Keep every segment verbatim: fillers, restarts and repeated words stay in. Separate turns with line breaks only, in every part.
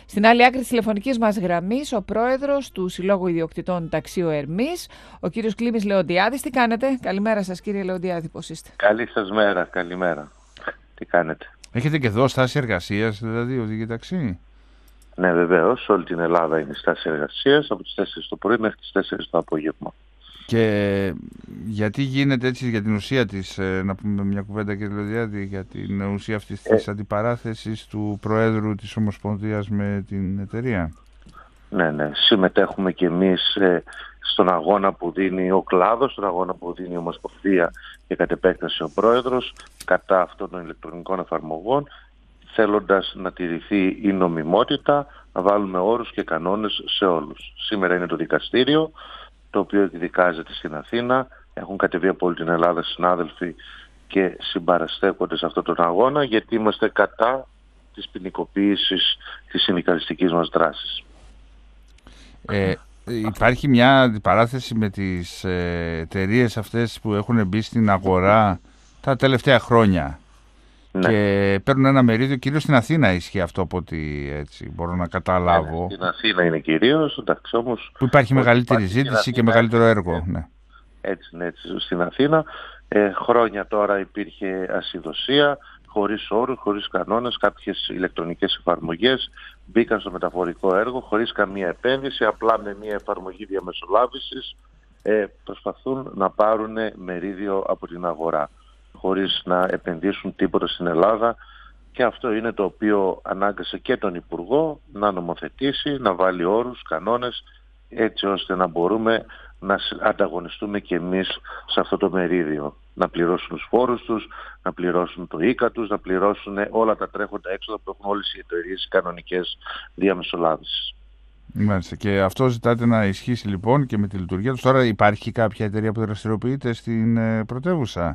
Στην άλλη άκρη της τηλεφωνικής μας γραμμής, ο πρόεδρος του Συλλόγου Ιδιοκτητών Ταξίου Ερμής, ο κύριος Κλίμης Λεοντιάδης. Τι κάνετε? Καλημέρα σας, κύριε Λεοντιάδη, πώς είστε?
Καλή σας μέρα, καλημέρα. Τι κάνετε?
Έχετε και εδώ στάση εργασίας, δηλαδή, οδηγεί ταξί?
Ναι, βεβαίως. Όλη την Ελλάδα είναι στάση εργασίας από τις τέσσερις το πρωί μέχρι τις τέσσερις το απόγευμα.
Και γιατί γίνεται έτσι για την ουσία της, να πούμε μια κουβέντα, κύριε Λεοντιάδη, για την ουσία αυτής της ε... αντιπαράθεσης του Προέδρου της Ομοσπονδίας με την εταιρεία?
Ναι, ναι. Συμμετέχουμε κι εμείς ε, στον αγώνα που δίνει ο κλάδος, στον αγώνα που δίνει η Ομοσπονδία και κατ' επέκταση ο Πρόεδρος κατά αυτών των ηλεκτρονικών εφαρμογών, θέλοντας να τηρηθεί η νομιμότητα, να βάλουμε όρους και κανόνες σε όλους. Σήμερα είναι το δικαστήριο, το οποίο εκδικάζεται στην Αθήνα. Έχουν κατεβεί από όλη την Ελλάδα συνάδελφοι και συμπαραστέκονται σε αυτόν τον αγώνα, γιατί είμαστε κατά της ποινικοποίησης της συνδικαλιστικής μας δράσης.
Ε, υπάρχει μια αντιπαράθεση με τις ε, εταιρείες αυτές που έχουν μπει στην αγορά τα τελευταία χρόνια, ναι, και παίρνουν ένα μερίδιο, κυρίως στην Αθήνα ισχύει αυτό, από ό,τι έτσι μπορώ να καταλάβω.
Ναι, στην Αθήνα είναι κυρίως, εντάξει, όμως,
που υπάρχει μεγαλύτερη ζήτηση Αθήνα, και μεγαλύτερο έργο. Ναι.
Έτσι, ναι, έτσι, στην Αθήνα. Ε, χρόνια τώρα υπήρχε ασυδοσία, χωρίς όρους, χωρίς κανόνες, κάποιες ηλεκτρονικές εφαρμογές μπήκαν στο μεταφορικό έργο χωρίς καμία επένδυση, απλά με μια εφαρμογή διαμεσολάβησης ε, προσπαθούν να πάρουν μερίδιο από την αγορά, χωρίς να επενδύσουν τίποτα στην Ελλάδα, και αυτό είναι το οποίο ανάγκασε και τον Υπουργό να νομοθετήσει, να βάλει όρους, κανόνες, έτσι ώστε να μπορούμε να ανταγωνιστούμε και εμείς σε αυτό το μερίδιο. Να πληρώσουν τους φόρους τους, να πληρώσουν το ίκα τους, να πληρώσουν όλα τα τρέχοντα έξοδα που έχουν όλες οι εταιρείες κανονικές διαμεσολάβησης.
Μάλιστα. Και αυτό ζητάτε να ισχύσει λοιπόν και με τη λειτουργία τους. Τώρα υπάρχει κάποια εταιρεία που δραστηριοποιείται στην ε, πρωτεύουσα?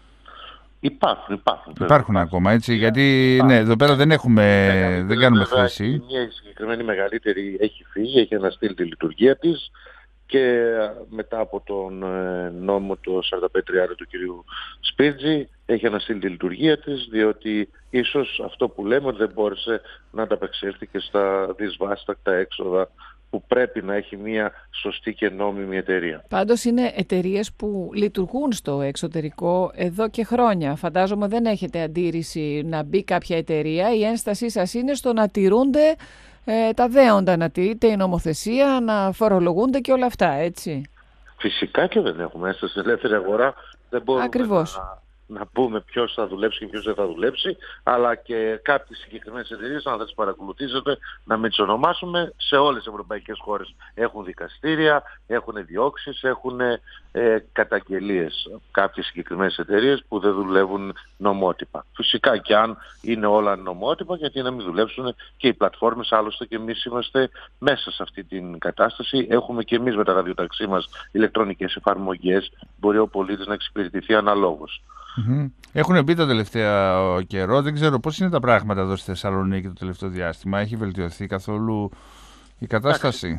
Υπάρχουν, υπάρχουν.
Υπάρχουν βέβαια ακόμα, έτσι, γιατί υπάρχουν. Ναι, εδώ πέρα δεν έχουμε, δεν κάνουμε θέση.
Μια συγκεκριμένη μεγαλύτερη έχει φύγει, έχει αναστείλει τη λειτουργία της, και μετά από τον νόμο του σαράντα πέντε τριάντα του κυρίου Σπίρτζη έχει αναστείλει τη λειτουργία της, διότι ίσως αυτό που λέμε ότι δεν μπόρεσε να ανταπεξέλθει και στα δυσβάστακτα έξοδα που πρέπει να έχει μια σωστή και νόμιμη εταιρεία.
Πάντως είναι εταιρείες που λειτουργούν στο εξωτερικό εδώ και χρόνια. Φαντάζομαι δεν έχετε αντίρρηση να μπει κάποια εταιρεία. Η ένστασή σας είναι στο να τηρούνται ε, τα δέοντα, να τηρείται η νομοθεσία, να φορολογούνται και όλα αυτά, έτσι?
Φυσικά και δεν έχουμε ένσταση στην ελεύθερη αγορά. Δεν μπορούμε
Ακριβώς.
να... να πούμε ποιος θα δουλέψει και ποιος δεν θα δουλέψει, αλλά και κάποιες συγκεκριμένες εταιρείες, αν δεν τις παρακολουθήσετε, να μην τις ονομάσουμε, σε όλες τις ευρωπαϊκές χώρες έχουν δικαστήρια, έχουν διώξεις, έχουν ε, καταγγελίες κάποιες συγκεκριμένες εταιρείες που δεν δουλεύουν νομότυπα. Φυσικά και αν είναι όλα νομότυπα, γιατί να μην δουλέψουν και οι πλατφόρμες, άλλωστε και εμείς είμαστε μέσα σε αυτή την κατάσταση. Έχουμε και εμείς με τα ραδιοταξί μας ηλεκτρονικές εφαρμογές, μπορεί ο πολίτης να εξυπηρετηθεί αναλόγως.
Mm-hmm. Έχουν μπει το τελευταίο καιρό, δεν ξέρω πώς είναι τα πράγματα εδώ στη Θεσσαλονίκη το τελευταίο διάστημα. Έχει βελτιωθεί καθόλου η κατάσταση?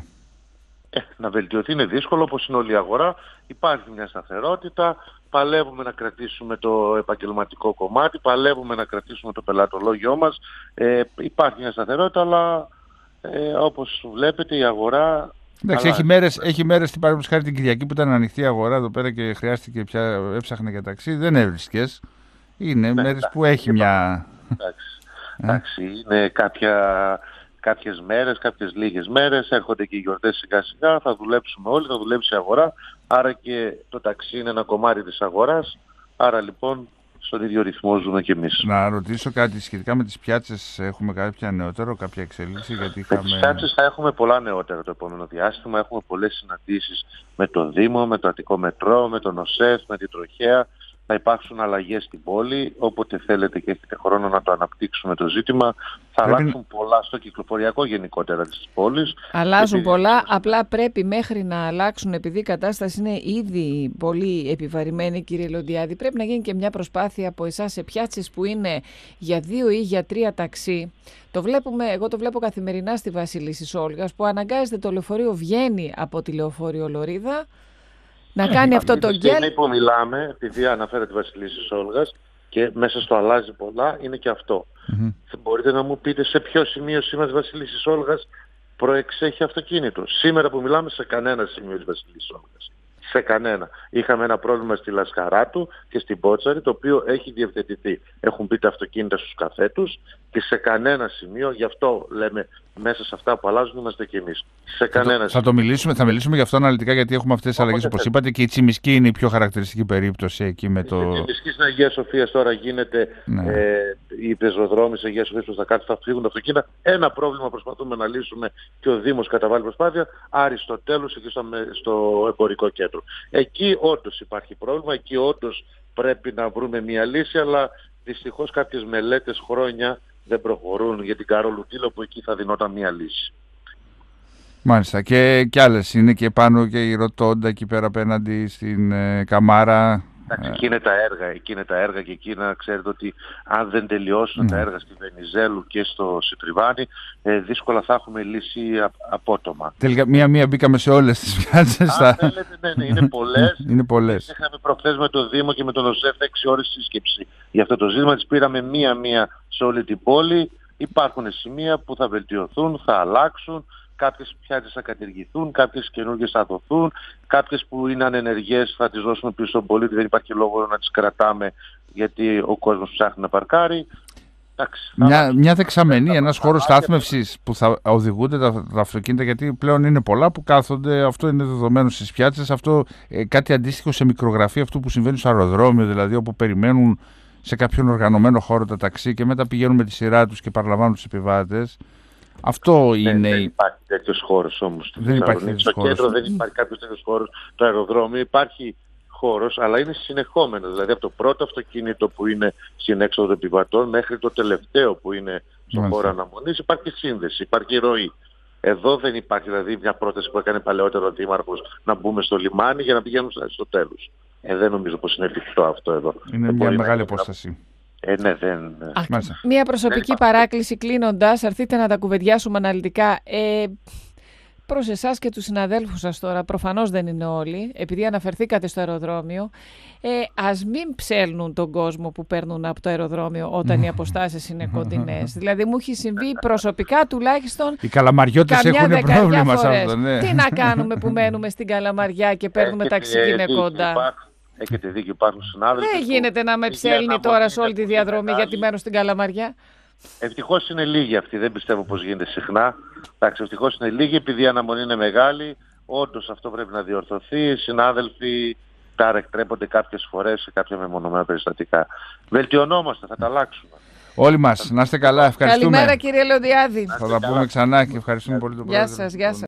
Ε, να βελτιωθεί είναι δύσκολο, όπως είναι όλη η αγορά. Υπάρχει μια σταθερότητα, παλεύουμε να κρατήσουμε το επαγγελματικό κομμάτι, παλεύουμε να κρατήσουμε το πελατολόγιο μας. Ε, υπάρχει μια σταθερότητα, αλλά ε, όπως βλέπετε η αγορά...
Εντάξει, έχει μέρες, έχει μέρες την παράδειγμα χάρη την Κυριακή που ήταν ανοιχτή η αγορά εδώ πέρα και χρειάστηκε πια, έψαχνε για ταξί, δεν έβρισκες. Είναι ναι, μέρες που έχει μια...
Εντάξει, εντάξει είναι κάποια, κάποιες μέρες, κάποιες λίγες μέρες, έρχονται και οι γιορτές σιγά σιγά, θα δουλέψουμε όλοι, θα δουλέψει η αγορά, άρα και το ταξί είναι ένα κομμάτι της αγοράς, άρα λοιπόν στον ίδιο ρυθμό ζούμε κι εμείς.
Να ρωτήσω κάτι σχετικά με τις πιάτσες, έχουμε κάποια νεότερο, κάποια εξέλιξη? Γιατί είχαμε...
Με τις πιάτσες θα έχουμε πολλά νεότερα το επόμενο διάστημα, έχουμε πολλές συναντήσεις με το Δήμο, με το Αττικό Μετρό, με τον ΟΣΕΘ, με την Τροχέα. Θα υπάρξουν αλλαγές στην πόλη, όποτε θέλετε και έχετε χρόνο να το αναπτύξουμε το ζήτημα. Θα πρέπει... αλλάξουν πολλά στο κυκλοφοριακό γενικότερα της πόλης.
Αλλάζουν πολλά, είναι... απλά πρέπει μέχρι να αλλάξουν, επειδή η κατάσταση είναι ήδη πολύ επιβαρημένη, κύριε Λεοντιάδη, πρέπει να γίνει και μια προσπάθεια από εσάς σε πιάτσες που είναι για δύο ή για τρία ταξί. Το βλέπουμε, εγώ το βλέπω καθημερινά στη Βασιλίσσης Όλγας, που αναγκάζεται το λεωφορείο, βγαίνει από τη λεωφορείο Λωρίδα, να κάνει αυτό το γκέλ.
Στην που μιλάμε, επειδή αναφέρεται τη Βασιλίσσης Όλγας, και μέσα στο αλλάζει πολλά είναι και αυτό.
Mm-hmm.
Μπορείτε να μου πείτε σε ποιο σημείο σήμερα της Βασιλίσσης Όλγας προεξέχει αυτοκίνητο? Σήμερα που μιλάμε, σε κανένα σημείο της Βασιλίσσης Όλγας. Σε κανένα. Είχαμε ένα πρόβλημα στη Λασκαράτου και στην Πότσαρη, το οποίο έχει διευθετηθεί. Έχουν μπει τα αυτοκίνητα στους καφέτους και σε κανένα σημείο, γι' αυτό λέμε μέσα σε αυτά που αλλάζουν είμαστε κι εμείς. Σε κανένα
θα, το, θα, το μιλήσουμε, θα μιλήσουμε γι' αυτό αναλυτικά, γιατί έχουμε αυτές τις αλλαγές όπως είπατε, και η Τσιμισκή είναι η πιο χαρακτηριστική περίπτωση εκεί με το...
Η Τσιμισκή στην Αγία Σοφία τώρα γίνεται, ναι. ε, οι πεζοδρόμοι στην Αγία Σοφία προς τα κάτω θα φύγουν τα αυτοκίνητα. Ένα πρόβλημα προσπαθούμε να λύσουμε και ο Δήμος καταβάλει προσπάθεια. Αριστοτέλους εκεί στο, στο εμπορικό κέντρο. Εκεί όντως υπάρχει πρόβλημα, εκεί όντως πρέπει να βρούμε μια λύση, αλλά δυστυχώς κάποιες μελέτες χρόνια δεν προχωρούν για την Καρόλου Τήλο, που εκεί θα δινόταν μια λύση.
Μάλιστα. Και, και άλλες είναι και πάνω και η Ρωτώντα εκεί πέρα απέναντι στην ε, Καμάρα.
Εντάξει, εκεί είναι τα έργα, εκεί είναι τα έργα και εκεί να ξέρετε ότι αν δεν τελειώσουν mm. τα έργα στη Βενιζέλου και στο Σιτριβάνι, ε, δύσκολα θα έχουμε λύση α, απότομα.
Τελικά μία-μία μπήκαμε σε όλες τις πιάτσες.
Αν θέλετε, ναι, ναι, είναι πολλές.
είναι πολλές.
Είχαμε προχθές με το Δήμο και με τον ΟΣΕΦ έξι ώρες σύσκεψη για αυτό το ζήτημα. Τις πήραμε μία-μία σε όλη την πόλη. Υπάρχουν σημεία που θα βελτιωθούν, θα αλλάξουν. Κάποιες πιάτσες θα κατηργηθούν, κάποιες καινούργιες θα δοθούν, κάποιες που είναι ανενεργές θα τις δώσουμε πίσω στον πολίτη, δεν υπάρχει λόγο να τις κρατάμε γιατί ο κόσμος ψάχνει να παρκάρει. Εντάξει,
μια,
θα...
μια δεξαμενή, ένας χώρος στάθμευσης που θα οδηγούνται τα, τα αυτοκίνητα, γιατί πλέον είναι πολλά που κάθονται, αυτό είναι δεδομένο στις πιάτσες, αυτό ε, κάτι αντίστοιχο σε μικρογραφία αυτού που συμβαίνει στο αεροδρόμιο, δηλαδή όπου περιμένουν σε κάποιον οργανωμένο χώρο τα ταξί και μετά πηγαίνουν με τη σειρά τους και παραλαμβάνουν τους επιβάτες. Αυτό είναι...
Δεν, δεν υπάρχει τέτοιος χώρος όμως.
Δεν υπάρχει τέτοιος
στο
χώρος.
κέντρο δεν υπάρχει κάποιος τέτοιος χώρος. Το αεροδρόμιο υπάρχει χώρος, αλλά είναι συνεχόμενο. Δηλαδή από το πρώτο αυτοκίνητο που είναι στην έξοδο των επιβατών μέχρι το τελευταίο που είναι στον χώρο αναμονής υπάρχει σύνδεση, υπάρχει ροή. Εδώ δεν υπάρχει δηλαδή μια πρόταση που έκανε παλαιότερο ο Δήμαρχος να μπούμε στο λιμάνι για να πηγαίνουμε στο τέλος. Ε, δεν νομίζω πως είναι εφικτό αυτό εδώ.
Είναι
δεν
μια μεγάλη απόσταση.
Ε, ναι, δεν...
Α, μία προσωπική παράκληση κλείνοντας, αρθείτε να τα κουβεντιάσουμε αναλυτικά. Ε, προς εσάς και τους συναδέλφους σας τώρα, προφανώς δεν είναι όλοι, επειδή αναφερθήκατε στο αεροδρόμιο, ε, ας μην ψέλνουν τον κόσμο που παίρνουν από το αεροδρόμιο όταν οι αποστάσεις είναι κοντινές. Δηλαδή μου έχει συμβεί προσωπικά τουλάχιστον
οι καλαμαριώτες έχουν πρόβλημα σε αυτό. Ναι.
Τι να κάνουμε που μένουμε στην Καλαμαριά και παίρνουμε ταξί και είναι κοντά.
Έχετε δίκιο, υπάρχουν συνάδελφοι.
Δεν γίνεται να με ψέλνει τώρα σε όλη τη διαδρομή γιατί μένω στην Καλαμαριά.
Ευτυχώς είναι λίγοι αυτοί, δεν πιστεύω πως γίνεται συχνά. Εντάξει, ευτυχώς είναι λίγοι, επειδή η αναμονή είναι μεγάλη. Όντως αυτό πρέπει να διορθωθεί. Οι συνάδελφοι τα ρεκτρέπονται κάποιες φορές σε κάποια μεμονωμένα περιστατικά. Βελτιωνόμαστε, θα τα αλλάξουμε.
Όλοι μας, να είστε καλά, ευχαριστούμε.
Καλημέρα κύριε Λεοντιάδη.
Θα τα πούμε ξανά και ευχαριστούμε πολύ τον Πρόεδρο.
Γεια σας, γεια σας.